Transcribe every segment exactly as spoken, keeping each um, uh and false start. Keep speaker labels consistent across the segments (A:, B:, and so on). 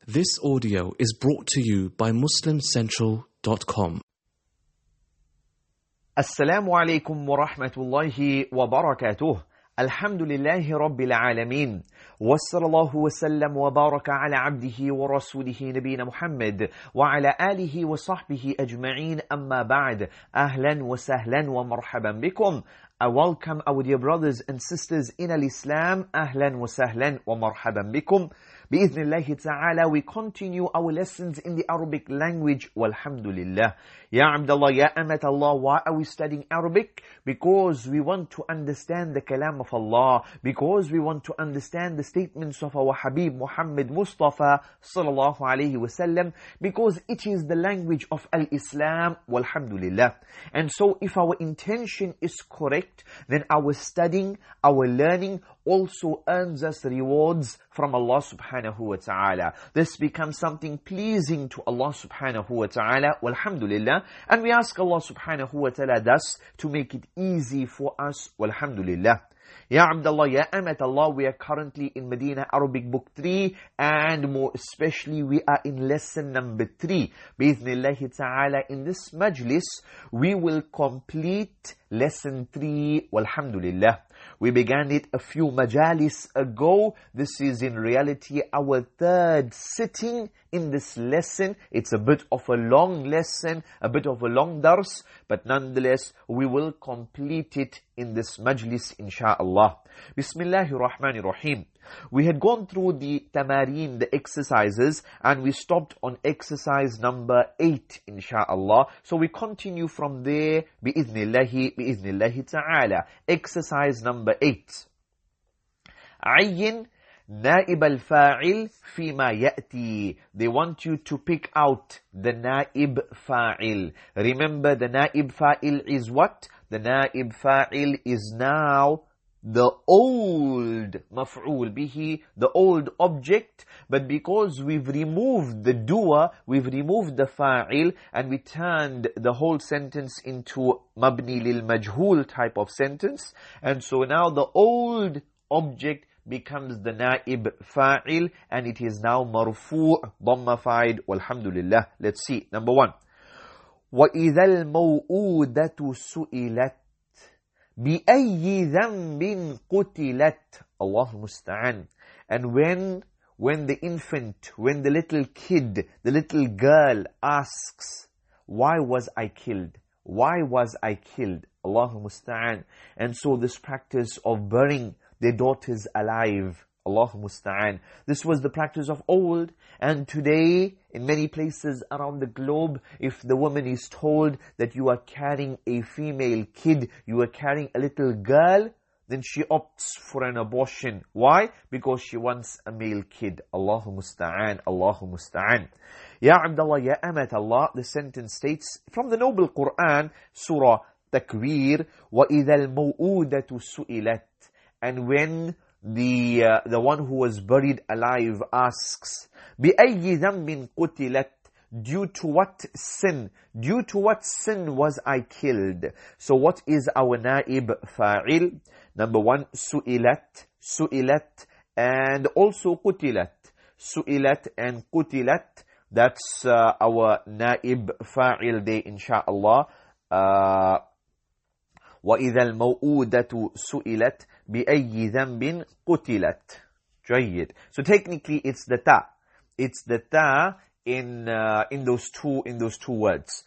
A: This audio is brought to you by Muslim Central dot com.
B: Assalamu alaikum wa rahmatullahi wa barakatuh. Alhamdulillahi rabbil alameen. Wa sallallahu wa sallam wa baraka ala abdihi wa rasulihi nabina Muhammad wa ala alihi wa sahbihi ajma'een amma ba'd. Ahlan wa sahlan wa marhaban bikum. I welcome our dear brothers and sisters in al-Islam. Ahlan wa sahlan wa marhaban bikum. Bi-idhnillahi ta'ala, we continue our lessons in the Arabic language. Walhamdulillah. Ya Abdullah, Ya Amat Allah, why are we studying Arabic? Because we want to understand the kalam of Allah. Because we want to understand the statements of our Habib Muhammad Mustafa sallallahu alayhi wa sallam. Because it is the language of al-Islam. Walhamdulillah. And so if our intention is correct, then our studying, our learning also earns us rewards from Allah subhanahu wa ta'ala. This becomes something pleasing to Allah subhanahu wa ta'ala. Walhamdulillah. And we ask Allah subhanahu wa ta'ala thus to make it easy for us. Walhamdulillah. Ya Abdullah, Ya Amat Allah, we are currently in Medina Arabic Book three, and more especially we are in lesson number three. Bi-idhnillahi ta'ala, in this majlis, we will complete lesson three. Walhamdulillah. We began it a few majalis ago. This is in reality our third sitting in this lesson. It's a bit of a long lesson, a bit of a long dars, but nonetheless, we will complete it in this majlis, insha'Allah. Bismillahir Rahmanir Rahim. We had gone through the tamareen, the exercises, and we stopped on exercise number eight, insha'Allah. So we continue from there, bi'idhnillahi, bi'idhnillahi ta'ala. Exercise number eight. Ayyin naib al-fa'il fima ya'ti. They want you to pick out the naib fa'il. Remember, the naib fa'il is what? The naib fa'il is now the old maf'ul bihi, the old object, but because we've removed the doer, we've removed the fa'il, and we turned the whole sentence into mabni lil majhul type of sentence, and so now the old object becomes the naib fa'il, and it is now marfu' dhammafied. Walhamdulillah. Let's see. Number one. وَإِذَا الْمَوْءُودَةُ سُئِلَتْ بِأَيِّ ذَنْبٍ قُتِلَتْ. Allahu musta'an. And when, when the infant, when the little kid, the little girl asks, why was I killed? Why was I killed? Allahu musta'an. And so this practice of burying their daughters alive, Allahu musta'an. This was the practice of old, and today, in many places around the globe, if the woman is told that you are carrying a female kid, you are carrying a little girl, then she opts for an abortion. Why? Because she wants a male kid. Allahu musta'an, Allahu musta'an. Ya Abdullah, Ya Amat Allah, the sentence states from the Noble Quran, Surah Takwir, وَإِذَا الْمَوْءُودَةُ سُئِلَتْ. And when the uh, the one who was buried alive asks, بِأَيِّ ذَنْبٍ قُتِلَتْ. Due to what sin? Due to what sin was I killed? So what is our naib fa'il? Number one, su'ilat, su'ilat, and also qutilat. Su'ilat and qutilat, that's uh, our naib fa'il day, insha'Allah. Uh, وَإِذَا الْمَوْءُودَةُ سُئِلَتْ بِأَيِّ ذَنْبٍ قُتِلَتْ. جيد. So technically it's the ta. It's the ta in uh, in those two in those two words.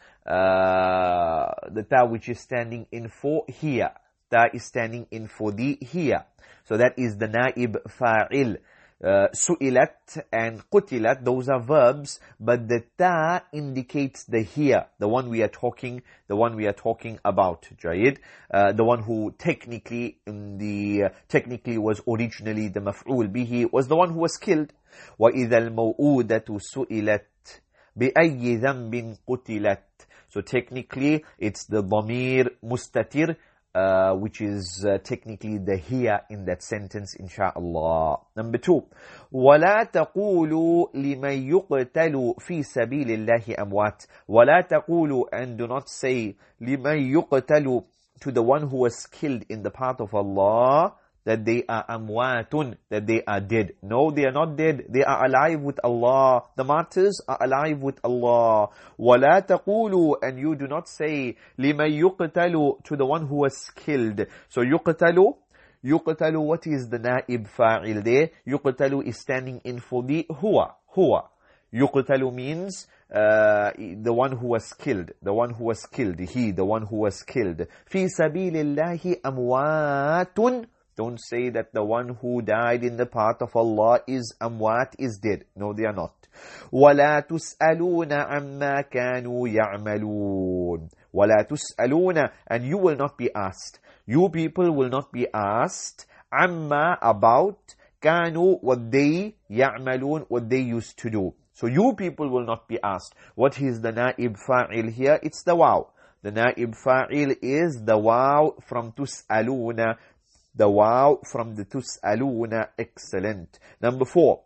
B: Uh, the ta which is standing in for here. Ta is standing in for the here. So that is the naib fa'il. Uh, su'ilat and qutilat, those are verbs, but the ta indicates the here, the one we are talking, the one we are talking about, Jayid, uh, the one who technically in the uh, technically was originally the maf'ul bihi, was the one who was killed. وَإِذَا الْمَوْءُودَةُ سُئِلَتْ بِأَيِّ ذَنْبٍ قُتِلَتْ. So technically it's the dhamir mustatir, Uh, which is uh, technically the here in that sentence, insha'Allah. Number two, وَلَا تَقُولُوا لِمَنْ يُقْتَلُوا فِي سَبِيلِ اللَّهِ أَمْوَاتٍ. وَلَا تَقُولُوا, and do not say, لِمَنْ يُقْتَلُوا, to the one who was killed in the path of Allah, that they are amwatun, that they are dead. No, they are not dead. They are alive with Allah. The martyrs are alive with Allah. وَلَا تَقُولُوا, and you do not say, لِمَنْ يُقْتَلُوا, to the one who was killed. So يُقْتَلُوا, يُقْتَلُوا, what is the naib fa'il there? يُقْتَلُوا is standing in for the huwa, huwa. يُقْتَلُوا means uh, the one who was killed, the one who was killed, he, the one who was killed. فِي سَبِيلِ اللَّهِ أَمْوَاتٌ. Don't say that the one who died in the path of Allah is amwat, is dead. No, they are not. وَلَا تُسْأَلُونَ عَمَّا كَانُوا يَعْمَلُونَ. وَلَا تُسْأَلُونَ, and you will not be asked. You people will not be asked. عَمَّا, about. كَانُوا, what they, يَعْمَلُونَ, what they used to do. So you people will not be asked. What is the naib fa'il here? It's the waw. The naib fa'il is the waw from تُسْأَلُونَ. The waw from the تُسْأَلُونَ. Excellent. Number four.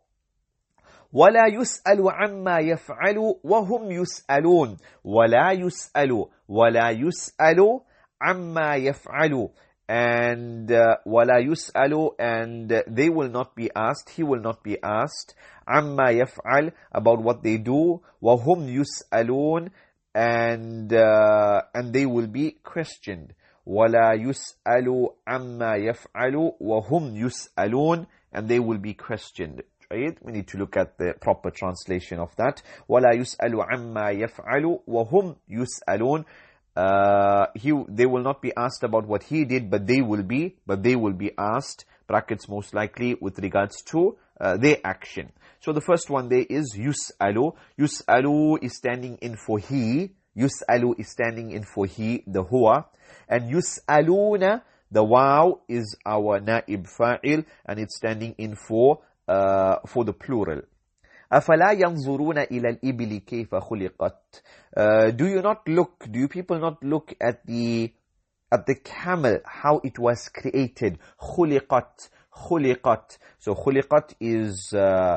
B: وَلَا يُسْأَلُ عَمَّا يَفْعَلُ وَهُمْ يُسْأَلُونَ. وَلَا يُسْأَلُ. وَلَا يُسْأَلُ عَمَّا يَفْعَلُ. And uh, وَلَا يُسْأَلُ, and uh, they will not be asked, he will not be asked, عَمَّا يَفْعَلُ, about what they do, وَهُمْ يُسْأَلُونَ, and, uh, and they will be questioned. وَلَا يُسْأَلُ عَمَّا يَفْعَلُ وَهُمْ يُسْأَلُونَ, and they will be questioned. Right? We need to look at the proper translation of that. وَلَا يُسْأَلُ عَمَّا يَفْعَلُ وَهُمْ يُسْأَلُونَ. Uh, he, they will not be asked about what he did, but they will be, but they will be asked, brackets most likely, with regards to uh, their action. So the first one there is yus'alu. Yus'alu is standing in for he. Yus'alu is standing in for he, the huwa. And yus'aluna, the waw, is our naib fa'il, and it's standing in for, uh, for the plural. أَفَلَا يَنْظُرُونَ إِلَى الْإِبِلِ كَيْفَ خُلِقَتْ. Uh, do you not look, do you people not look at the, at the camel, how it was created? خُلِقَتْ, خُلِقَتْ. So خُلِقَتْ is, uh,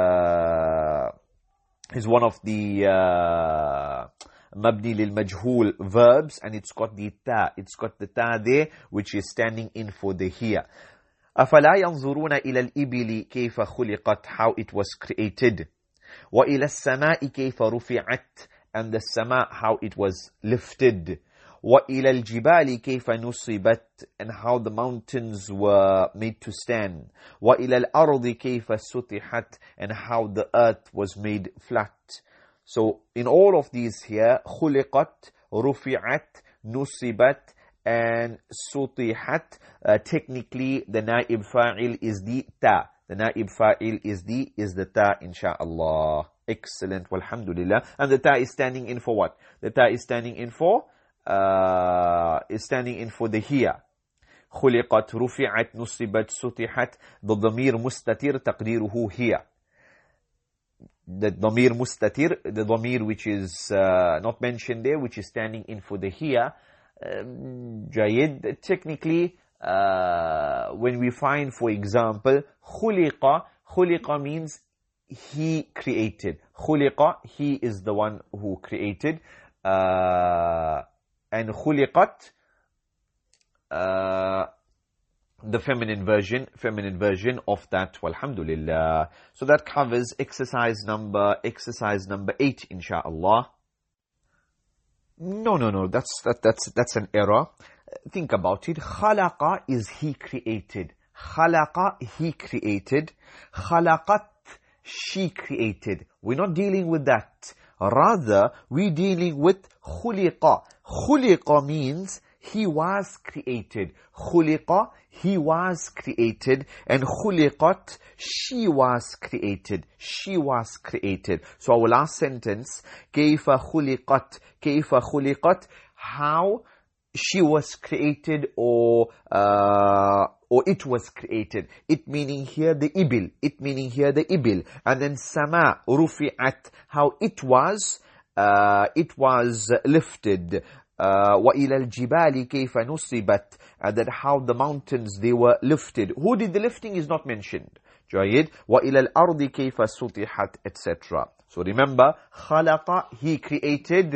B: uh, is one of the, uh, mabni lil majhul verbs, and it's got the ta, it's got the ta there, which is standing in for the here. أَفَلَا يَنْظُرُونَ إِلَى الْإِبِلِ كَيْفَ خُلِقَتْ, how it was created. وَإِلَى السَّمَاءِ كَيْفَ رُفِعَتْ, and the sama, how it was lifted. وَإِلَى الْجِبَالِ كَيْفَ نُصِبَتْ, and how the mountains were made to stand. وَإِلَى الْأَرْضِ كَيْفَ سُطِحَتْ, and how the earth was made flat. So in all of these here, خُلِقَتْ, رُفِعَتْ, نُصِبَتْ, and sutihat, uh, technically the naib fa'il is the ta. The naib fa'il is the is the ta, insha'Allah. Excellent, walhamdulillah. And the ta is standing in for what? The ta is standing in for uh, is standing in for the here. خُلِقَتْ, رُفِعَتْ, نُصِبَتْ, sutihat. The dhamir mustatir taqdiruhu here. The dhamir mustatir, the dhamir which is uh, not mentioned there, which is standing in for the here. Um, Jayid, technically, uh, when we find, for example, khuliqa, khuliqa means he created. Khuliqa, he is the one who created. Uh, and khuliqat, uh, the feminine version, feminine version of that, walhamdulillah. So that covers exercise number, exercise number eight, insha'Allah. No, no, no, that's, that, that's, that's an error. Think about it. Khalaqa is he created. Khalaqa, he created. Khalaqat, she created. We're not dealing with that. Rather, we're dealing with khuliqa. Khuliqa means he was created. Khuliqa, he was created. And khuliqat, she was created. She was created. So our last sentence, kayfa khuliqat, kayfa khuliqat, how she was created, or uh, or it was created. It meaning here the ibil. It meaning here the ibil. And then sama, rufi'at, how it was, uh, it was lifted. Uh, وَإِلَى الْجِبَالِ كَيْفَ نُصِبَتْ, and that how the mountains, they were lifted. Who did the lifting is not mentioned. Jayid. وَإِلَى الْأَرْضِ كَيْفَ سُطِحَتْ, et cetera. So remember, خَلَقَ, he created.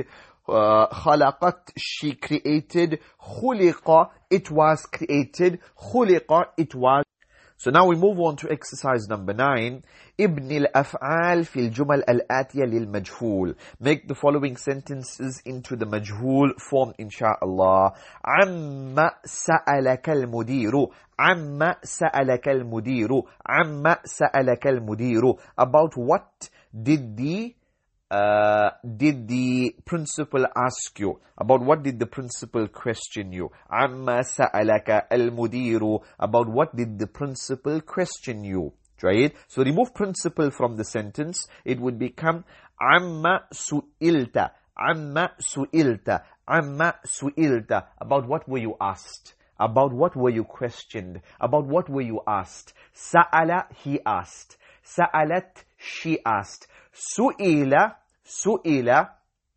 B: uh, خلقت, she created. خلق, it was created. خلق, it was. So now we move on to exercise number nine. ابن الأفعال في الجمل الآتية للمجهول. Make the following sentences into the majhul form, inshallah. عما سألك المدير. عما سألك المدير. عما سألك المدير. About what did the Uh, did the principal ask you? About what did the principal question you? عما سألك المدير. About what did the principal question you? Right? So remove principal from the sentence. It would become عما سئلت. عما سئلت. عما سئلت. About what were you asked? About what were you questioned? About what were you asked? سأل, he asked. سألت, she asked. Su'ila, su'ila,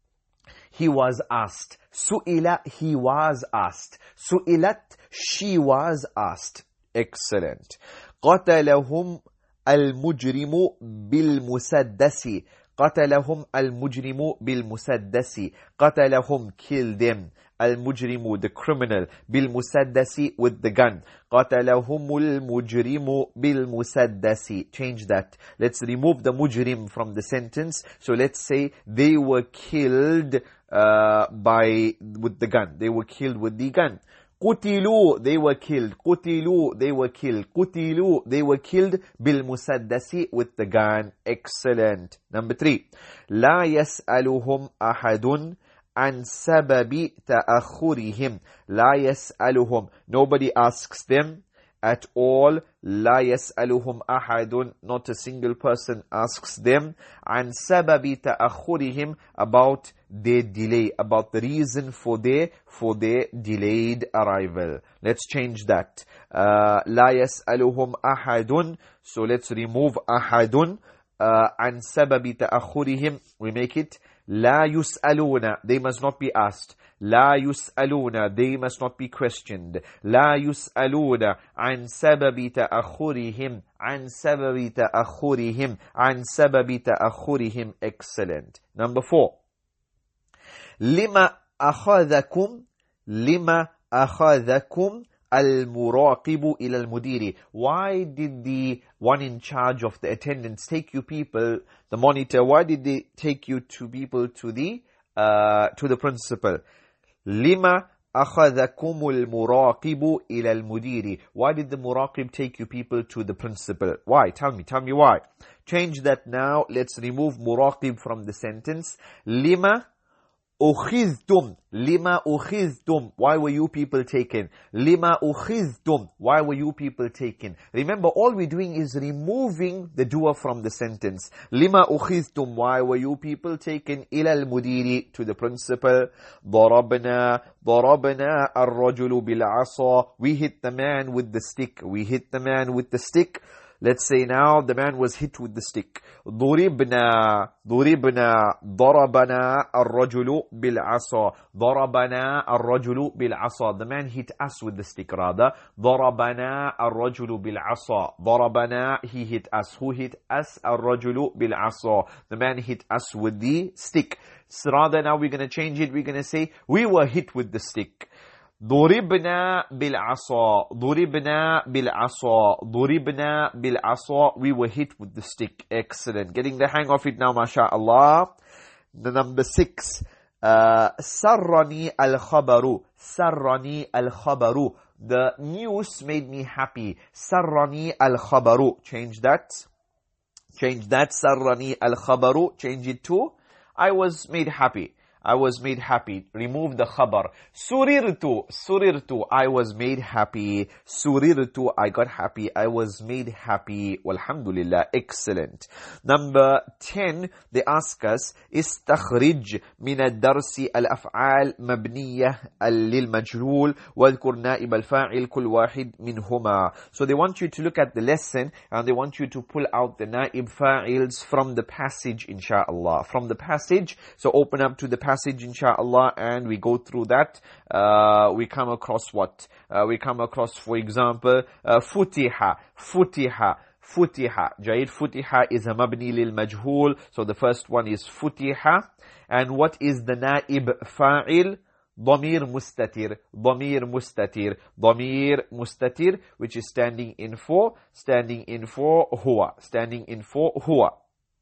B: he was asked. Su'ila, he was asked. Su'ilat, she was asked. Excellent. قتلهم المجرم بالمسدس. قتلهم المجرم بالمسدس. قتلهم, kill them. المجرم, the criminal. بالمسدس, with the gun. قتلهم المجرم بالمسدس. Change that. Let's remove the mujrim from the sentence. So let's say they were killed uh, by with the gun. They were killed with the gun. قتلوا, they were killed. قتلوا, they were killed. قتلوا, they were killed بالمسدس, with the gun. Excellent. Number three. لا يسألهم أحد عن سبب تأخرهم. لا يسألهم. Nobody asks them at all. لا يسألهم أحد. Not a single person asks them. عن سبب تأخرهم. About their delay. About the reason for their, for their delayed arrival. Let's change that. Uh, لا يسألهم أحد. So let's remove أحد. Uh, عن سبب تأخرهم. We make it لا يسألون. They must not be asked. لا يسألون. They must not be questioned. لا يسألون عن سبب تأخرهم. عن سبب تأخرهم. عن سبب تأخرهم. Excellent. Number four. لما أخذكم. لما أخذكم المراقب إلى المدير. Why did the one in charge of the attendance take you people, the monitor, why did they take you two people to the uh, to the principal? لما أخذكم المراقب إلى المدير. Why did the muraqib take you people to the principal? Why? Tell me, tell me why. Change that now. Let's remove muraqib from the sentence. لما أخذتم. لما أخذتم. Why were you people taken? لما أخذتم. Why were you people taken? Remember, all we're doing is removing the doer from the sentence. لما أخذتم. Why were you people taken? إلى المدير, to the principal. ضربنا. ضربنا الرجل بالعصا. We hit the man with the stick. We hit the man with the stick. Let's say now the man was hit with the stick. ضربنا. ضربنا. ضربنا الرجل بالعصا. ضربنا الرجل بالعصا. The man hit us with the stick rather. ضربنا الرجل بالعصا. ضربنا, he hit us. Who hit us? الرجل بالعصا. The man hit us with the stick. So rather now we're going to change it. We're going to say we were hit with the stick. ضربنا بالعصا. ضربنا بالعصا. ضربنا بالعصا. We were hit with the stick. Excellent. Getting the hang of it now, mashallah. The number six. Uh, سرني الخبر. سرني الخبر. The news made me happy. سرني الخبر. Change that. Change that. سرني الخبر. Change it to I was made happy. I was made happy. Remove the khabar. Surirtu. Surirtu. I was made happy. Surirtu. I got happy. I was made happy. Walhamdulillah. Excellent. Number ten, they ask us, استخرج من الدرس الأفعال مبنية للمجهول واذكر نائب الفاعل كل واحد منهما. So they want you to look at the lesson and they want you to pull out the naib fa'ils from the passage, inshallah. From the passage. So open up to the passage, inshallah, and we go through that. Uh, we come across what? Uh, we come across, for example, uh, futiha, futiha, futiha. Jayid, futiha is a mabni lil majhul. So the first one is futiha. And what is the naib fa'il? ضمير مستتر, ضمير مستتر, ضمير مستتر, which is standing in for, standing in for huwa, standing in for huwa.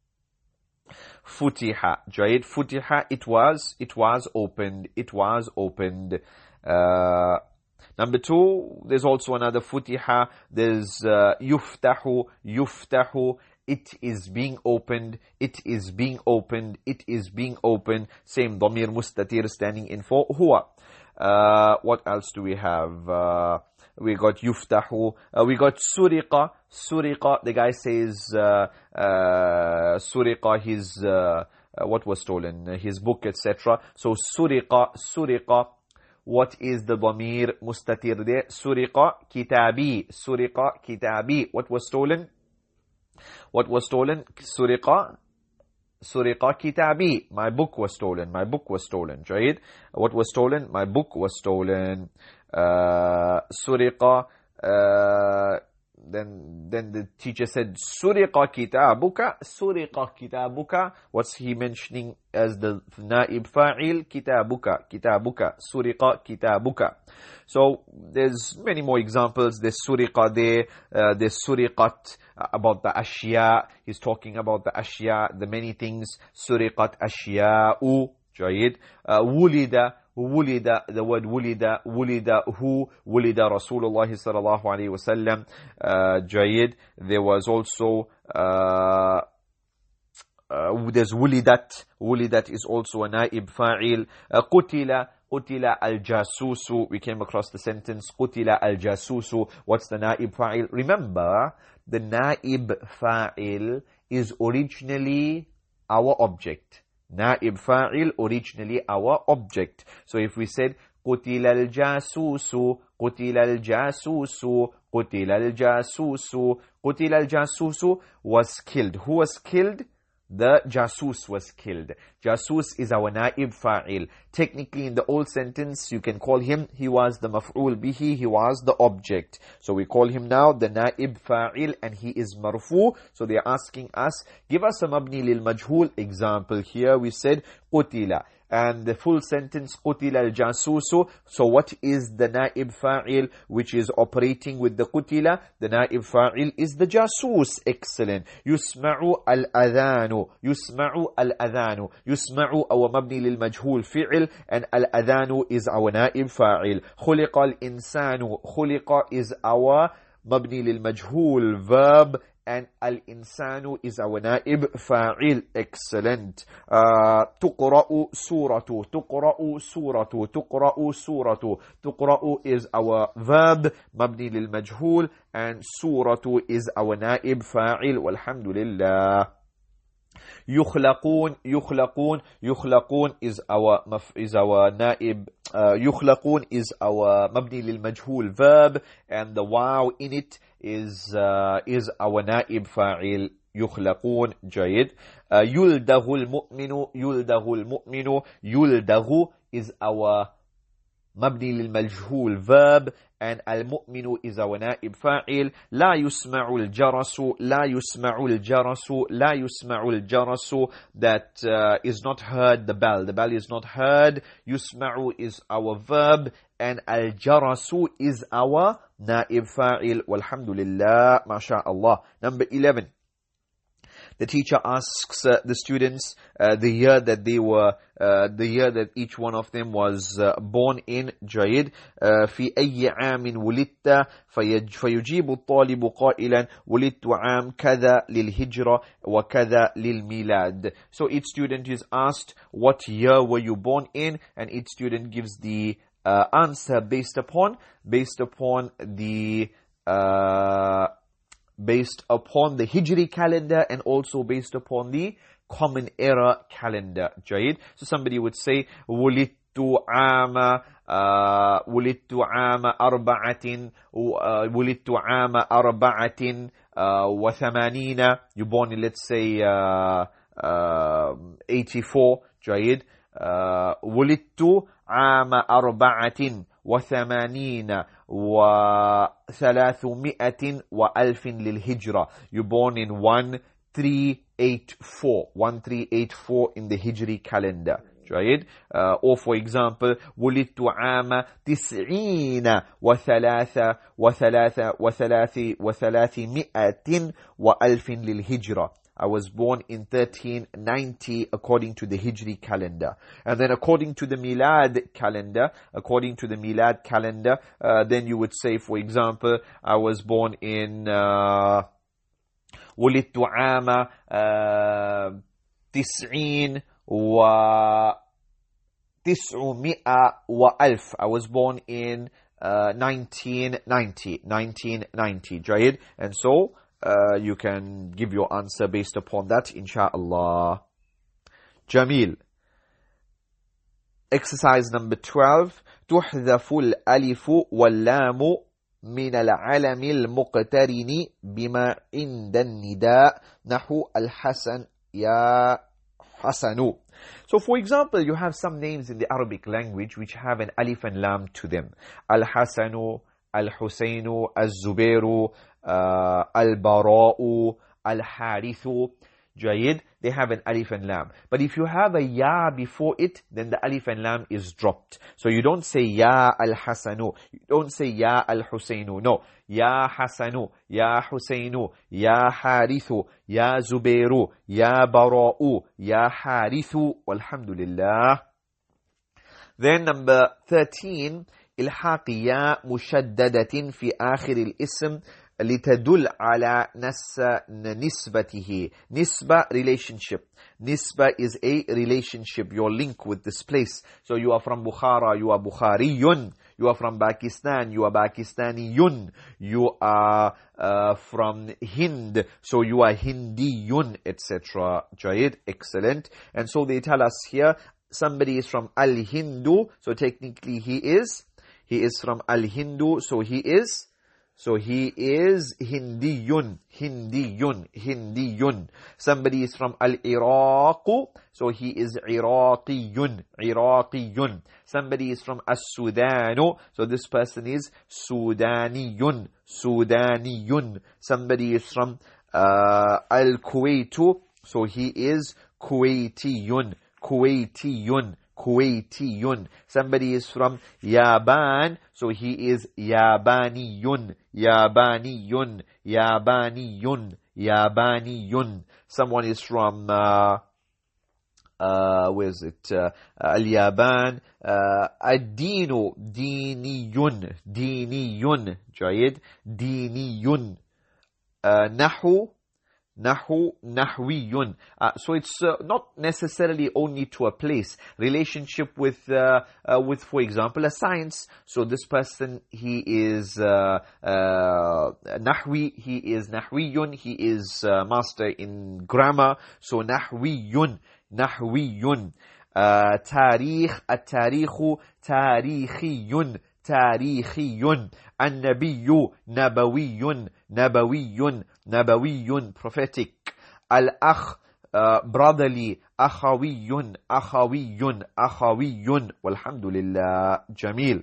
B: Futiha, Jayid, futiha, it was, it was opened, it was opened. Uh, number two, there's also another futiha, there's uh, yuftahu, yuftahu, it is being opened, it is being opened, it is being opened. Same, dhamir mustatir, standing in for huwa. Uh, what else do we have? Uh, we got yuftahu, uh, we got suriqa, suriqa, the guy says, uh, uh, suriqa, his, uh, uh, what was stolen, his book, et cetera. So suriqa, suriqa, what is the dhamir mustatir there? Suriqa, kitabi, suriqa, kitabi, what was stolen? What was stolen? Suriqa, Suriqa kitabi. My book was stolen. My book was stolen. Jayid. What was stolen? My book was stolen. Uh, Suriqa. Uh, then, then the teacher said, Suriqa kitabuka. Suriqa kitabuka. What's he mentioning as the naib fa'il? Kitabuka. Kitabuka. Suriqa kitabuka. So there's many more examples. There's suriqa there. Uh, there's suriqat. About the ashya, he's talking about the ashya, the many things. Suriqat ashya'u, Jayid. Uh, wulida, wulida, the word wulida, wulida who, wulida Rasulullah sallallahu alayhi wa sallam, uh, Jayid. There was also, uh, uh, there's wulidat, wulidat is also a naib fa'il. Uh, qutila, qutila al-jasusu, we came across the sentence, qutila al-jasusu, what's the naib fa'il? Remember, the naib fa'il is originally our object. Naib fa'il, originally our object. So if we said, قُتِلَ الْجَاسُوسُ قُتِلَ الْجَاسُوسُ قُتِلَ الْجَاسُوسُ قُتِلَ الْجَاسُوسُ was killed. Who was killed? The jasus was killed. Jasus is our naib fa'il. Technically in the old sentence, you can call him, he was the maf'ul bihi, he was the object. So we call him now the naib fa'il and he is marfu. So they are asking us, give us a mabni lil majhul example. Here we said, qutila. And the full sentence, qutila al-jasusu. So what is the naib fa'il which is operating with the qutila? The naib fa'il is the jasus. Excellent. Yusma'u al-adhanu. Yusma'u al-adhanu. Yusma'u our mabni lil majhul fi'il, and al-adhanu is our naib fa'il. Khuliqa al-insanu. Khuliqa is our mabni lil majhul verb, and al-insanu is our naib fa'il. Excellent. Uh, tuqra'u suratu. Tuqra'u suratu. Tuqra'u suratu. Tuqra'u is our verb, mabni lil majhul, and suratu is our naib fa'il. Walhamdulillah. يخلقون يخلقون يخلقون is our is our naib. uh, يخلقون is our mabni lil majhul verb, and the waw in it is uh, is our naib fa'il. يخلقون. جيد. uh, يلدغ المؤمن يلدغ المؤمن يلدغ is our mabni lil majhul verb, and al-mu'minu is our naib fa'il. لا يسمع الجرس لا يسمع الجرس لا يسمع الجرس, that uh, is not heard, the bell. The bell is not heard. يسمع is our verb, and al-jarasu is our naib fa'il. Walhamdulillah, mashallah. Number eleven. The teacher asks uh, the students uh, the year that they were, uh, the year that each one of them was uh, born in. Jayid. في أي عام ولدت فيجيب الطالب قائلا ولدت عام كذا للهجرة وكذا للميلاد. So each student is asked, what year were you born in? And each student gives the uh, answer based upon, based upon the uh, based upon the Hijri calendar, and also based upon the Common Era calendar. Jayid. So somebody would say, Wulidtu ama, uh, Wulidtu ama arba'atin, uh, Wulidtu ama arba'atin, uh, wa thamanina. You're born in, let's say, uh, uh, eighty-four. Jayid. Uh, Wulidtu ama arba'atin. وثمانين وثلاثمائة وألف للهجرة. You're born in one three eight four. one three eight four in the Hijri calendar. جيد. uh, or for example ولدت عام تسعين وثلاثة وثلاثة وثلاث وثلاثمائة وألف للهجرة. I was born in thirteen ninety according to the Hijri calendar. And then according to the Milad calendar, according to the Milad calendar, uh, then you would say, for example, I was born in uh, ولدت عام uh, تسعين وتسعمائة وألف. I was born in uh, nineteen ninety. nineteen ninety. جيد. And so, Uh, you can give your answer based upon that, inshallah. Jamil. Exercise number twelve. تحذف الألف واللام من العلم المقترن بما عند النداء نحو الحسن يا حسن. So for example, you have some names in the Arabic language which have an alif and lam to them. Al-Hasanu, Al-Husaynu, Al-Zubairu, Uh, Al-Bara'u, Al-Harithu. Jayid, they have an alif and lam. But if you have a ya before it, then the alif and lam is dropped. So you don't say ya al-Hasanu, you don't say ya al-Husaynu. No, ya Hasanu, ya Husaynu, ya Harithu, ya Zubairu, ya Bara'u, ya Harithu. Walhamdulillah. Then number thirteen, إلحاق يا مشددة في آخر الاسم لتدل على نس نسبته. Nisba, relationship. Nisba is a relationship, your link with this place. So you are from Bukhara, you are Bukhariyun. You are from Pakistan, you are Pakistaniyun. You are uh, from Hind, so you are Hindiyun, et cetera. Jayid, excellent. And so they tell us here, somebody is from Al-Hindu, so technically he is, he is from Al-Hindu, so he is, So he is Hindiyun, Hindiyun, Hindiyun. Somebody is from Al-Iraq, so he is Iraqiyun, Iraqiyun. Somebody is from As-Sudan, so this person is Sudaniyun, Sudaniyun. Somebody is from uh, Al-Kuwait, so he is Kuwaitiyun, Kuwaitiyun. Kuwaitiyun. Somebody is from Yaban, so he is Yabaniyun, Yabaniyun, Yabaniyun, Yabaniyun. Someone is from, uh, uh, where is it? Uh, Al-Yaban, uh, Ad-Dinu, Diniyun, Diniyun, Jayid, Diniyun. Uh, Nahu, Nahu, Nahwiyun. Uh, so it's uh, not necessarily only to a place. Relationship with, uh, uh, with, for example, a science. So this person, he is uh, uh, Nahwi, he is Nahwiyun, he is uh, master in grammar. So Nahwiyun, Nahwiyun. Uh, Tarikh, At-Tarikhu, Tarikhiyun, Tarikhiyun. An-Nabiyyu, Nabawiyun, Nabawiyun, Nabawiyun, prophetic. Al-Akh, uh, brotherly. Akhawiyun, Akhawiyun, Akhawiyun. Walhamdulillah. Jamil.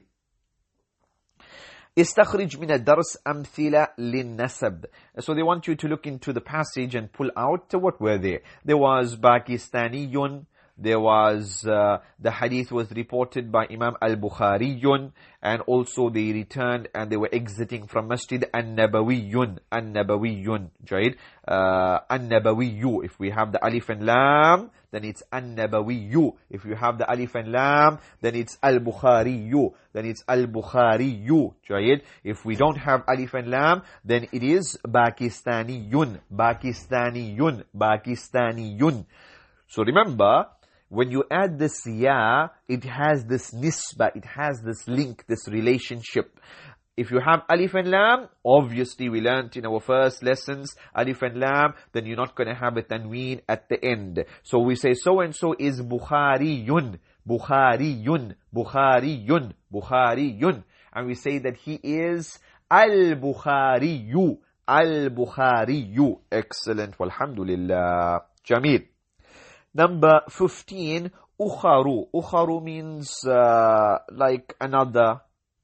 B: استخرج من الدرس أمثلة للنسب. So they want you to look into the passage and pull out what were there. There was Pakistaniyun. There was, uh, the hadith was reported by Imam al-Bukhariyun, and also they returned and they were exiting from Masjid An-Nabawiyun, An-Nabawiyun, Jaid, uh, An-Nabawiyu. If we have the alif and lam, then it's An-Nabawiyu. If you have the alif and lam, then it's Al-Bukhariyu, then it's Al-Bukhariyu, Jaid. If we don't have alif and lam, then it is Pakistaniyun, Pakistaniyun, Pakistaniyun. So remember, when you add this ya, it has this nisba, it has this link, this relationship. If you have alif and lam, obviously we learnt in our first lessons, alif and lam, then you're not going to have a tanween at the end. So we say so-and-so is Bukhariyun, Bukhariyun, Bukhariyun, Bukhariyun. And we say that he is Al-Bukhariyu, Al-Bukhariyu. Excellent. Walhamdulillah. Jamil. Number fifteen, ukharu. Ukharu means uh, like another,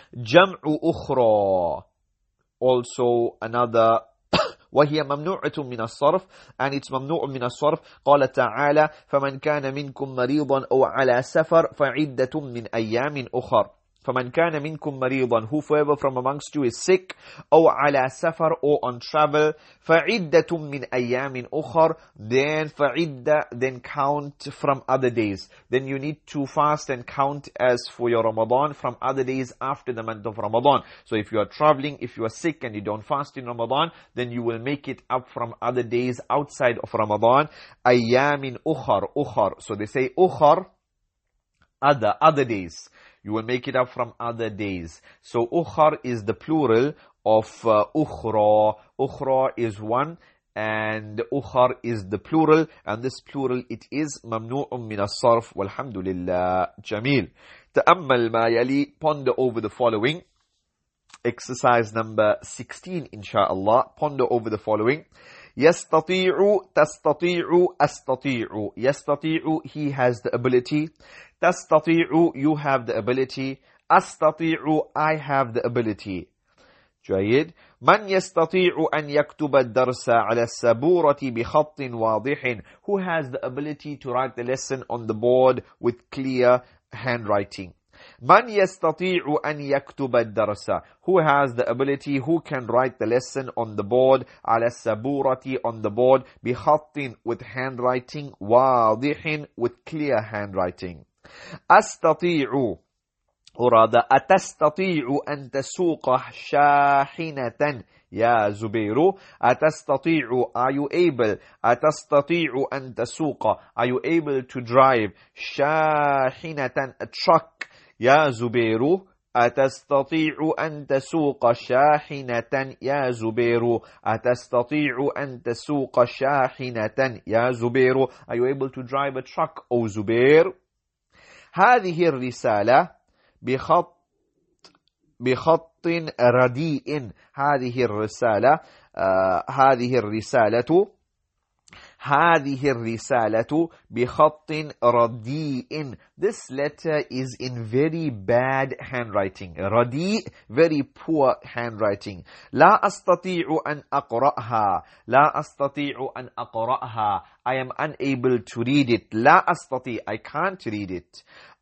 B: Jam'u ukhra. Also another وهي ممنوعة من الصرف, and it's ممنوع من الصرف. قال تعالى فمن كان منكم مريضا أو على سفر فعدة من أيام أخر. فمن كان منكم مريضا, whoever from amongst you is sick, أو على سفر, or on travel, فعدة من أيام أخر, then فعدة, then count from other days. Then you need to fast and count as for your Ramadan from other days after the month of Ramadan. So if you are traveling, if you are sick and you don't fast in Ramadan, then you will make it up from other days outside of Ramadan. أيام أخر, أخر. So they say أخر, other, other days. You will make it up from other days. So ukhar is the plural of uh, ukhra. Ukhra is one and ukhar is the plural, and this plural it is mamnu'un min as-sarf. Walhamdulillah. Jamil. Ta'ammal ma yali. Ponder over the following. Exercise number sixteen, inshallah. Ponder over the following. يستطيع تستطيع أستطيع. يستطيع, he has the ability. تستطيع, you have the ability. أستطيع, I have the ability. جيد. من يستطيع أن يكتب الدرس على السبورة بخط واضح. Who has the ability to write the lesson on the board with clear handwriting. من يستطيع أن يكتب الدرس. Who has the ability, who can write the lesson on the board, على السبورة, on the board, بخط, with handwriting, واضح, with clear handwriting. أستطيع, or rather أتستطيع أن تسوق شاحنة يا زبير. أتستطيع, are you able. أتستطيع أن تسوق, are you able to drive. شاحنة, a truck. يا زبير. أتستطيع أن تسوق شاحنة يا زبير. أتستطيع أن تسوق شاحنة يا زبير. Are you able to drive a truck, O زبير؟ هذه الرسالة بخط بخط رديء. هذه الرسالة uh, هذه الرسالة هذه الرسالة بخط رديء. This letter is in very bad handwriting. رديء, very poor handwriting. لا أستطيع أن أقرأها. لا أستطيع أن أقرأها. I am unable to read it. لا أستطيع, I can't read it.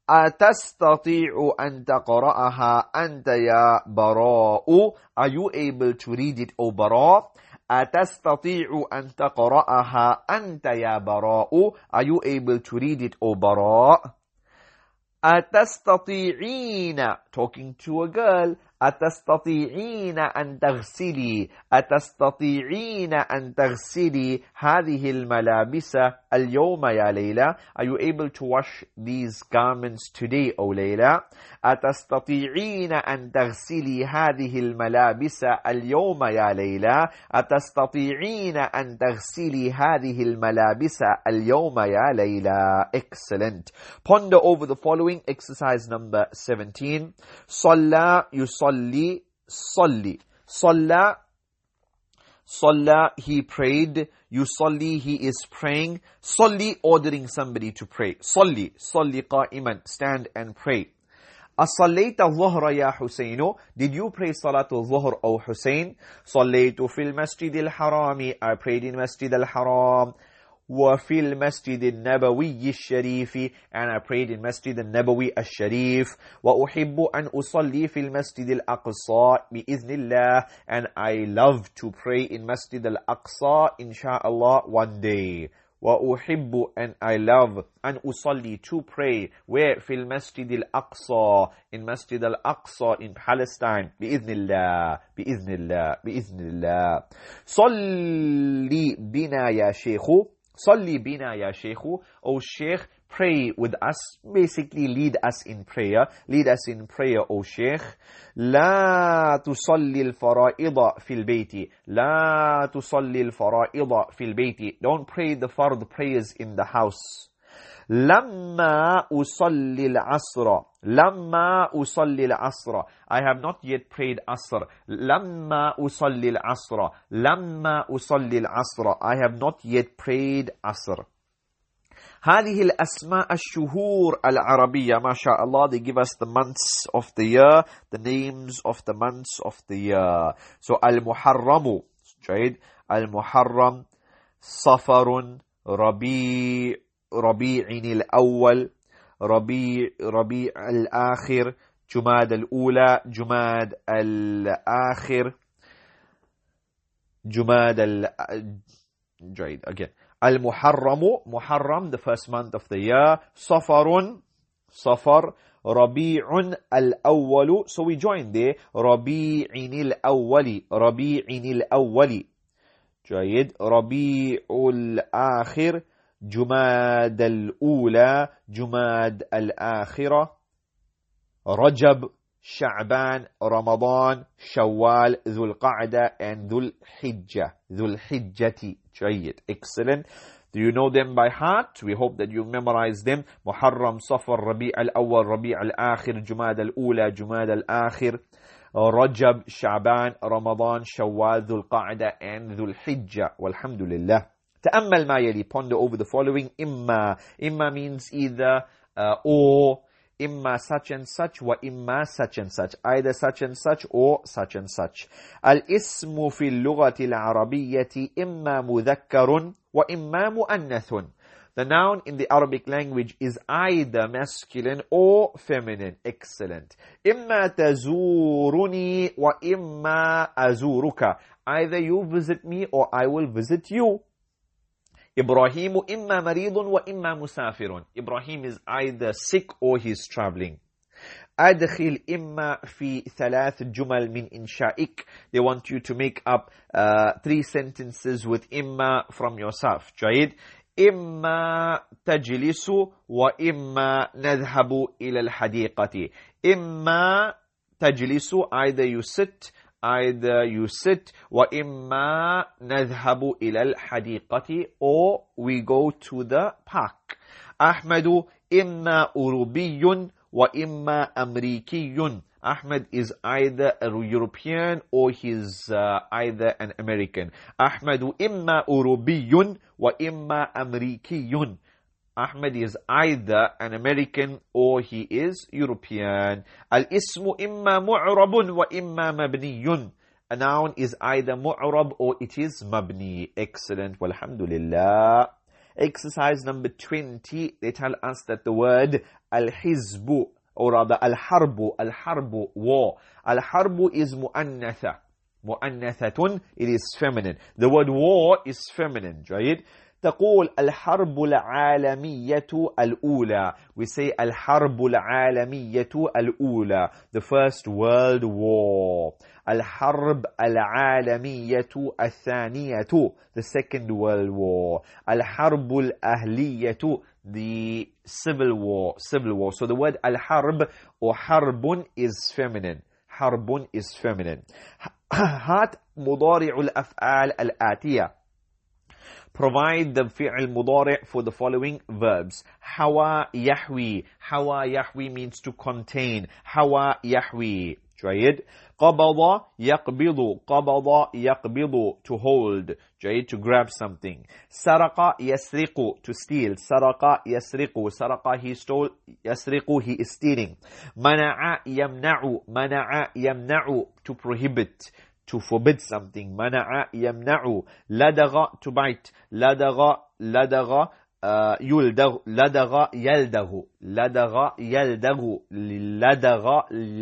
B: أتستطيع أن تقرأها أنت يا براء. Are you able to read it, O براء؟ أتستطيع أن تقرأها أنت يا براء. Are you able to read it, O براء؟ أتستطيعين, talking to a girl. أتستطيعين أن تغسلي. أتستطيعين أن تغسلي هذه الملابس اليوم يا ليلى. Are you able to wash these garments today, O ليلى؟ أتستطيعين أن تغسلي هذه الملابس اليوم يا ليلى. أتستطيعين أن تغسلي هذه الملابس اليوم يا ليلى. Excellent. Ponder over the following. Exercise number seventeen. صلى يصلي صلي. صلى صلى, he prayed. يصلي, he is praying. صلي, ordering somebody to pray. صلي صلي قائما, stand and pray. أصليت الظهر يا حسين. Did you pray صلاة الظهر, O حسين؟ صليت في المسجد الحرام. I prayed in مسجد الحرام. وفي المسجد النبوي الشريف, and I prayed in مسجد النبوي الشريف. وأحب أن أصلي في المسجد الأقصى بإذن الله, and I love to pray in مسجد الأقصى inshallah one day. وأحب, and I love, أن أصلي, to pray, where في المسجد الأقصى, in مسجد الأقصى in Palestine, بإذن الله بإذن الله بإذن الله. صلي بنا يا شيخ. صلي بنا يا شيخ. O Sheikh, pray with us, basically lead us in prayer. Lead us in prayer, O Sheikh. لا تصلي الفرائض في البيت. لا تصلي الفرائض في البيت. Don't pray the fard prayers in the house. لما أصلي العصر. لما أصلي العصر. I have not yet prayed Asr. لما أصلي العصر. لما أصلي العصر. I have not yet prayed Asr. هذه الأسماء الشهور العربية ما شاء الله, they give us the months of the year, the names of the months of the year. So المحرم, right? المحرم, صفر, ربيع, ربيع الأول, ربيع, ربيع الآخر, جماد الأولى, جماد الآخر, جماد ال جيد again. المحرم, محرم, the first month of the year. صفر, صفر. ربيع الأول, so we join there. ربيع الأول, ربيع الأول. جيد. ربيع الآخر, جماد الأولى, جماد الآخرة. رجب, شعبان, رمضان, شوال, ذو القعدة, and ذو الحجة, ذو الحجة. جيد. Excellent. Do you know them by heart? We hope that you memorize them. محرم, صفر, ربيع الأول, ربيع الآخر, جماد الأولى, جماد الآخر, رجب, شعبان, رمضان, شوال, ذو القعدة, and ذو الحجة. والحمد لله. تأمل ما يلي. Ponder over the following. إما. إما means either uh, or. إما such and such وإما such and such. Either such and such or such and such. الاسم في اللغة العربية إما مذكر وإما مؤنث. The noun in the Arabic language is either masculine or feminine. Excellent. إما تزورني وإما أزورك. Either you visit me or I will visit you. إبراهيم إما مريض وإما مسافر. Ibrahim is either sick or he's traveling. أدخل إما في ثلاث جمل من إنشائك. They want you to make up uh, three sentences with إما from yourself. جيد. إما تجلس وإما نذهب إلى الحديقة. إما تجلس, either you sit, either you sit, وإما نذهب إلى الحديقة, or we go to the park. أحمد إما أوروبي وإما أمريكي. Ahmed is either a European or he's uh, either an American. أحمد إما أوروبي وإما أمريكي. Ahmed is either an American or he is European. الاسم إما معرب وإما مبني. A noun is either mu'rab or it is mabni. Excellent. Walhamdulillah. Exercise number twenty. They tell us that the word al-hizbu, or rather al-harbu, al-harbu, war. Al-harbu is mu'annatha. Mu'annathatun, it is feminine. The word war is feminine. جيد. تقول الحرب العالمية الأولى. We say الحرب العالمية الأولى. The first world war. الحرب العالمية الثانية. The second world war. الحرب الأهلية. The civil war. Civil war. So the word الحرب or حرب is feminine. حرب is feminine. هات مضارع الأفعال الآتية. Provide the fi'l mudari' for the following verbs. Hawa yahwi. Hawa yahwi means to contain. Hawa yahwi. جيد. قبض يقبض. قبض يقبض. To hold. جيد. To grab something. سرق يسرق. To steal. سرق يسرق. سرق he stole. يسرق he is stealing. منع يمنع. منع يمنع. To prohibit. To forbid something. منع يمنع. لدغ to bite. لدغ لدغ uh, يلدغ. لدغ يلدغ. لدغ يلدغ. لدغ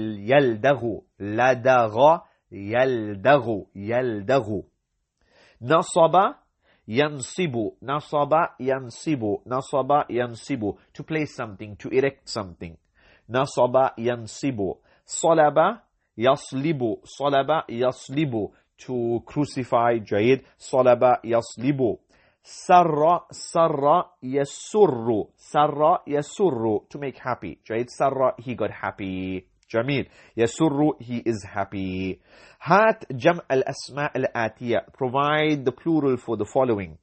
B: يلدغ. لدغ يلدغ. يلدغ. نصب ينصب. نصب ينصب. نصب ينصب. To place something. To erect something. نصب ينصب. صلب يصلب. صلب يصلب. To crucify. جيد. صلب يصلب. سر سر يسر. سر يسر. To make happy. جيد. سر he got happy. جميل. يسر he is happy. هات جمع الأسماء الآتية. Provide the plural for the following.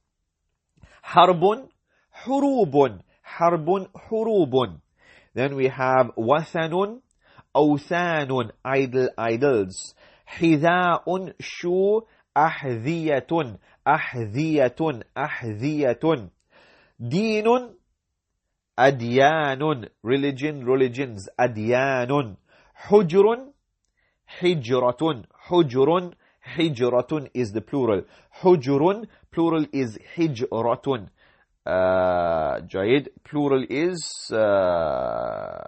B: حرب حروب. حرب حروب. Then we have وثن أوثان. idol idols. حذاء شو أحذية. أحذية. أحذية. دين أديان, religion, religions, أديان. حجر, حجرة, حجر, حجرة is the plural. حجر, plural is حجرة. Uh, جيد, plural is uh,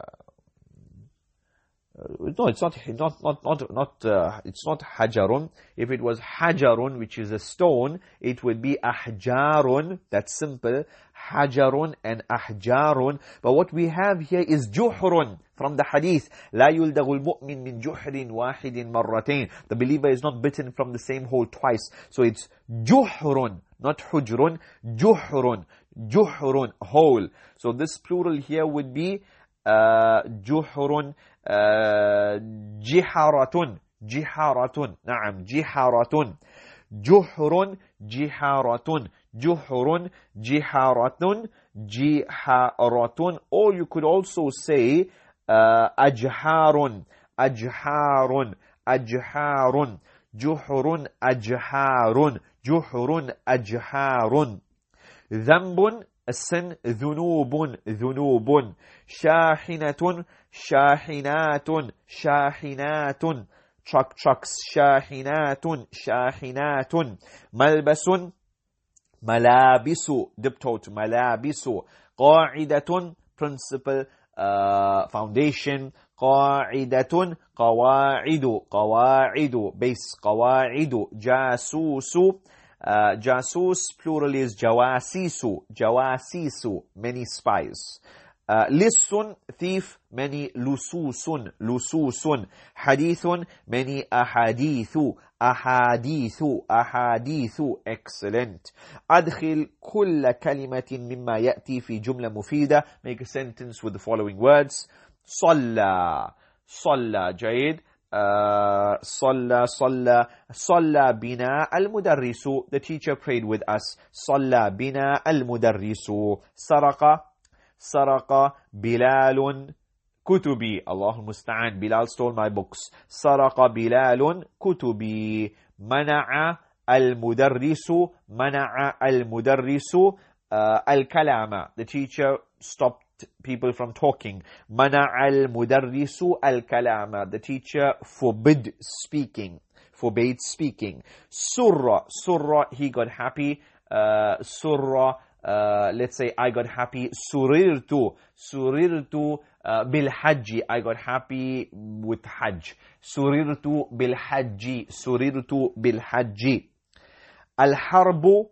B: no, it's not not not not not uh, it's not hajarun. If it was hajarun, which is a stone, it would be ahjarun. That's simple. Hajarun and ahjarun. But what we have here is juhrun from the hadith. لا يلدغ المؤمن من جحر واحد مرتين. The believer is not bitten from the same hole twice. So it's juhrun, not hujrun. Juhrun, juhrun, hole. So this plural here would be uh, juhrun. Uh, jiharatun, jiharatun, نعم, jiharatun, juhrun, jiharatun, juhrun, jiharatun, jiharatun. Or you could also say uh, ajharun, ajharun, ajharun, juhrun, ajharun, juhrun, ajharun. ذنب, a sin, ذنوب, ذنوب. شاحنة, شاحنات, شاحنات. truck, trucks, شاحنات, شاحنات. ملبس, ملابس, diptote, ملابس. قاعدة, principal, uh, foundation. قاعدة, قواعد, قواعد, base, قواعد. جاسوس, Uh, jasus, plural is jawasisu, jawasisu, many spies. Uh, lissun, thief, many lususun, lususun. Hadithun, many ahadithu, ahadithu, ahadithu. Excellent. أدخل كل كلمة مما يأتي في جملة مفيدة. Make a sentence with the following words. صلى, صلى, جيد. Uh, صلى صلى صلى بنا المدرس. The teacher prayed with us. صلى بنا المدرس. سرق, سرق بلال كتبي. الله المستعان. Bilal stole my books. سرق بلال كتبي. منع المدرس, منع المدرس uh, الكلام. The teacher stopped people from talking. منع المدرس الكلام. The teacher forbid speaking, forbade speaking. سر, سر, he got happy. Uh, سر, uh, let's say I got happy. سررت, سررت uh, بالحج. I got happy with Hajj. سررت بالحج, سررت بالحج. الحرب,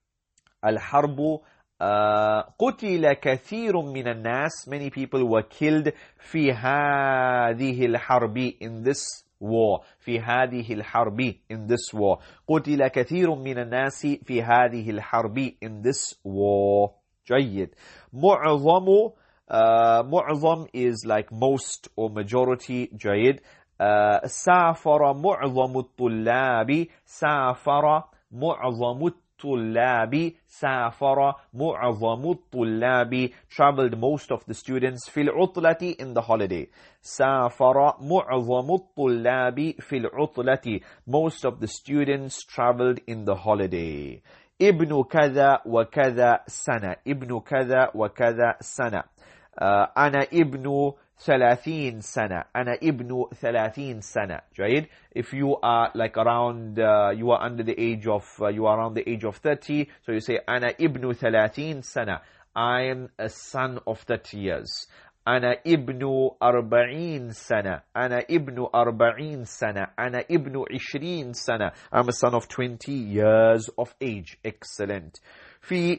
B: الحرب Uh, قتل كثير من الناس. Many people were killed في هذه الحرب, in this war. في هذه الحرب, in this war. قتل كثير من الناس في هذه الحرب, in this war. جيد. معظم, uh, معظم is like most or majority. جيد. uh, سافر معظم الطلاب. سافر معظم الطلاب. الطلاب. سافر معظم الطلاب. Traveled most of the students. في العطلة, in the holiday. سافر معظم الطلاب في العطلة. Most of the students traveled in the holiday. ابن كذا وكذا سنة. ابن كذا وكذا سنة. uh, أنا ابن ثلاثين سنة. أنا ابن ثلاثين سنة. جيد. If you are like around, uh, you are under the age of, uh, you are around the age of thirty, so you say أنا ابن ثلاثين سنة. I am a son of thirty years. أنا ابن أربعين سنة. أنا ابن أربعين سنة. أنا ابن عشرين سنة. I'm a son of twenty years of age. Excellent. في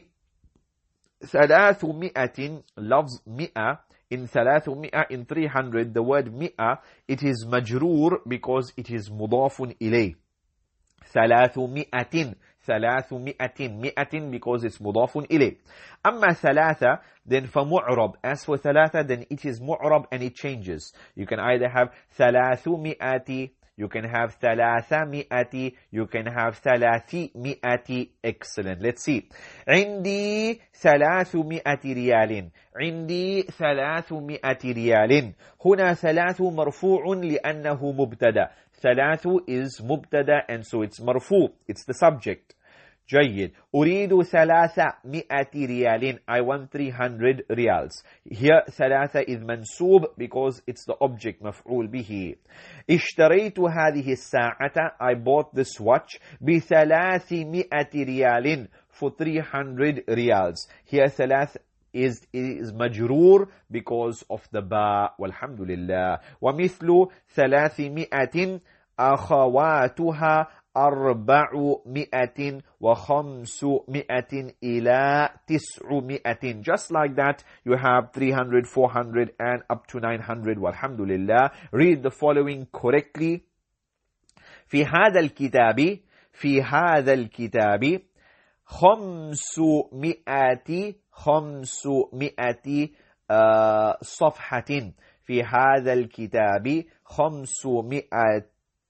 B: ثلاثمائة, لفظ مئة. In ثلاثمائة, in three hundred, the word مئة, it is majroor because it is مضاف إليه. ثلاثمائة, ثلاثمائة, مئة because it's مضاف إليه. أما ثلاثة, then فمعرب. As for ثلاثة, then it is معرب and it changes. You can either have ثلاثمائة, you can have ثلاثمائة, you can have ثلاثمائة. Excellent. Let's see. عندي ثلاثمائة ريال. عندي ثلاثمائة ريال. هنا ثلاث مرفوع لأنه مبتدأ. ثلاث is مبتدأ and so it's مرفوع. It's the subject. جيد. أريد ثلاثمائة ريال. I want three hundred riyals. Here ثلاثة is منصوب because it's the object مفعول به. اشتريت هذه الساعة. I bought this watch بثلاثمائة ريال for three hundred riyals. Here ثلاث is is مجرور because of the ba. والحمد لله. ومثل ثلاثمائة أخواتها أربعمائة وخمسمائة إلى تسعمائة. Just like that, you have three hundred, four hundred, and up to nine hundred. والحمد لله. Read the following correctly. في هذا الكتاب في هذا الكتاب خمسمائة خمسمائة uh, صفحة. في هذا الكتاب خمسمائة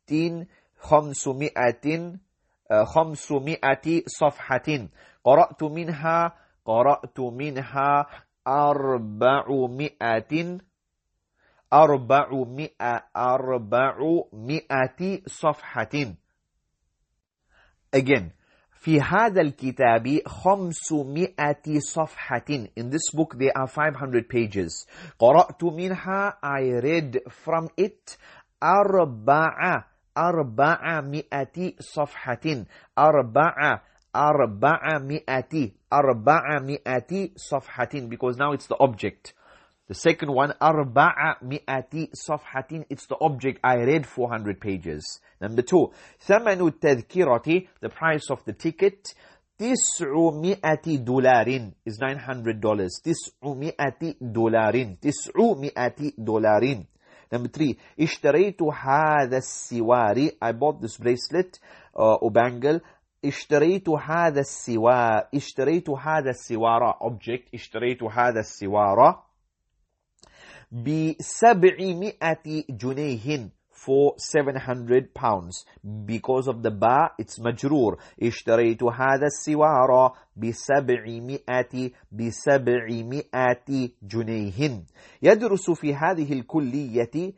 B: خمسمائة خمسمائة صفحة. قرأت منها قرأت منها أربعمائة أربعمائة أربعمائة صفحة. Again, في هذا الكتاب خمسمائة صفحة. In this book there are five hundred pages. قرأت منها, I read from it, أربعة أربعمائة صفحة. أربعة أربعمائة أربعمائة صفحة, because now it's the object. The second one, أربعمائة صفحة, it's the object. I read four hundred pages. Number two, ثمن التذكرة, the price of the ticket, تسعمائة دولار is nine hundred dollars. تسعمائة دولار. تسعمائة دولار. Number three, اشتريت هذا السوار. I bought this bracelet uh, or bangle. اشتريت هذا السوار. اشتريت هذا السوار, object. اشتريت هذا السوار بسبعمائة جنيه, for seven hundred pounds. Because of the ba, it's majroor. اشتريت هذا السوار بسبعمائة بسبعمائة جنيه. يدرس في هذه الكلية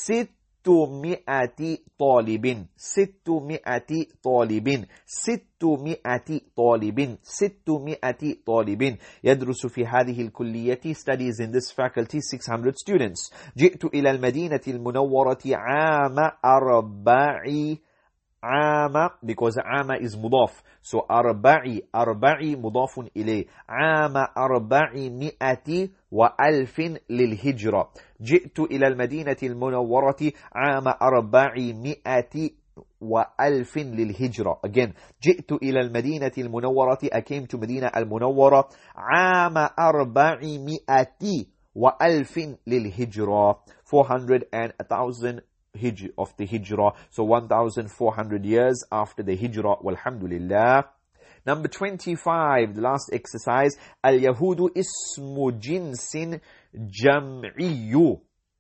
B: ستمائة طالب. ستمائة طالب. ستمائة طالب. ستمائة طالب. يدرس في هذه الكلية, studies in this faculty, six hundred students. جئت إلى المدينة المنورة عام أربعي عام, because عام is مضاف, so أربعي أربعي مضاف إليه. عام أربعمائة وألف للهجرة. جئت إلى المدينة المنورة عام أربعمائة وألف للهجرة. Again, جئت إلى المدينة المنورة, I came to مدينة المنورة عام أربعمائة وألف للهجرة. four hundred and a thousand hijr of the hijrah, so one thousand four hundred years after the hijrah. Walhamdulillah. Number twenty-five, the last exercise. Al-Yahudu ismu jinsin jam'iyu.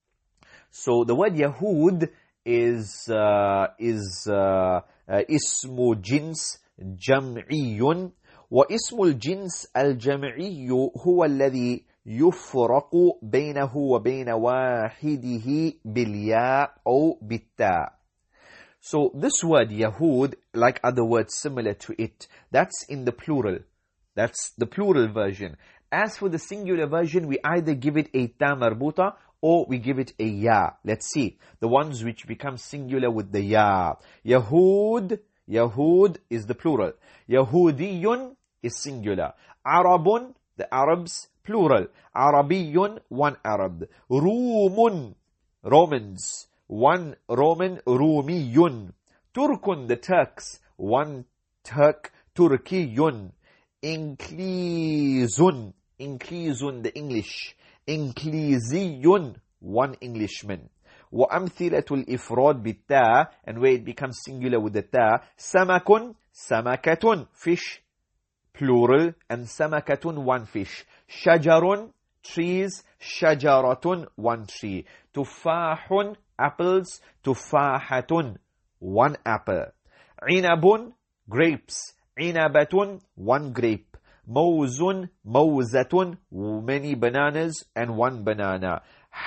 B: So the word Yahud is uh, is uh, uh, ismu jins jam'iyun. Wa ismul jins al-jam'iyu huwa alladhi يفرق بينه وبين واحده بالياء أو بالتاء. So this word Yahud, like other words similar to it, that's in the plural. That's the plural version. As for the singular version, we either give it a ta marbuta or we give it a ya. Let's see. The ones which become singular with the ya. Yahud, Yahud is the plural. Yahudiyun is singular. Arabun, the Arabs, plural. Arabiyun, one Arab. Rumun, Romans, one Roman. Rumiyun. Turkun, the Turks, one Turk. Turkiyun. Inklizun, Inklizun, the English. Inkliziyun, one Englishman. وأمثلة الإفراد بالتاء, and where it becomes singular with the ta. Samakun, samakatun, fish, plural, and samakatun, one fish. Shajarun, trees. Shajaratun, one tree. Tufahun, apples. Tufahatun, one apple. Inabun, grapes. Inabatun, one grape. Mawzun, mawzatun, many bananas and one banana.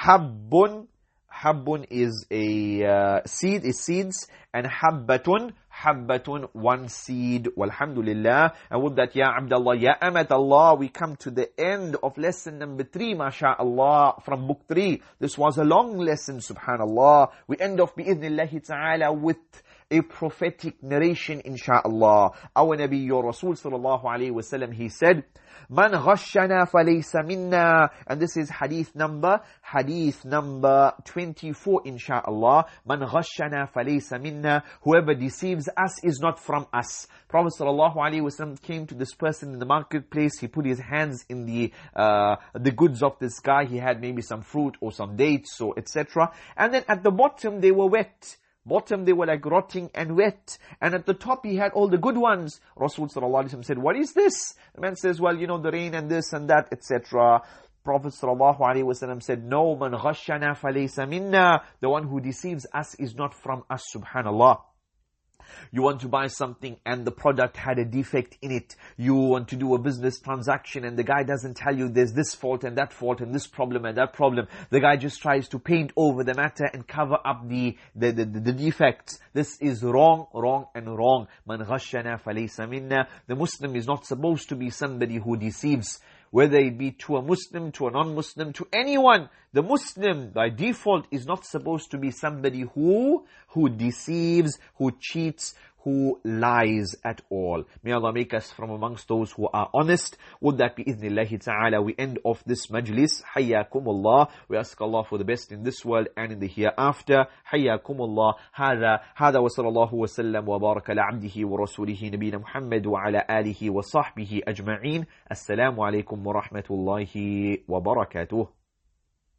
B: Habbun, habbun is a uh, seed, is seeds, and habbatun, habbatun, one seed. Walhamdulillah. And with that, Ya Abdullah, Ya Amat Allah, we come to the end of lesson number three, mashallah, from book three. This was a long lesson, subhanallah. We end off bi'idhnillahi ta'ala with a prophetic narration, insha'Allah. Our Nabi, your Rasul sallallahu alayhi wa sallam, he said, Man ghashana falaysa minna. And this is hadith number, hadith number twenty-four, insha'Allah. Man ghashana falaysa minna. Whoever deceives us is not from us. Prophet sallallahu alayhi wa sallam came to this person in the marketplace. He put his hands in the uh, the goods of this guy. He had maybe some fruit or some dates or et cetera. And then at the bottom they were wet. Bottom they were like rotting and wet, and at the top he had all the good ones. Rasul sallallahu alaihi wasallam said, what is this? The man says, well, you know, the rain and this and that, et cetera. Prophet sallallahu alaihi wasallam said, no, man ghashana falaysa minna. The one who deceives us is not from us, subhanallah. You want to buy something and the product had a defect in it. You want to do a business transaction and the guy doesn't tell you there's this fault and that fault and this problem and that problem. The guy just tries to paint over the matter and cover up the, the, the, the, the defects. This is wrong, wrong and wrong. Man ghashana falaysa minna. The Muslim is not supposed to be somebody who deceives. Whether it be to a Muslim, to a non-Muslim, to anyone. The Muslim, by default, is not supposed to be somebody who, who deceives, who cheats, who lies at all. May Allah make us from amongst those who are honest. Would that be idhnillahi ta'ala, we end off this majlis. Hayyakumullah. We ask Allah for the best in this world and in the hereafter. Hayyakumullah. هذا هذا وصلى الله وسلم وبارك على عبده ورسوله نبينا محمد وعلى آله وصحبه أجمعين. السلام عليكم ورحمة الله وبركاته.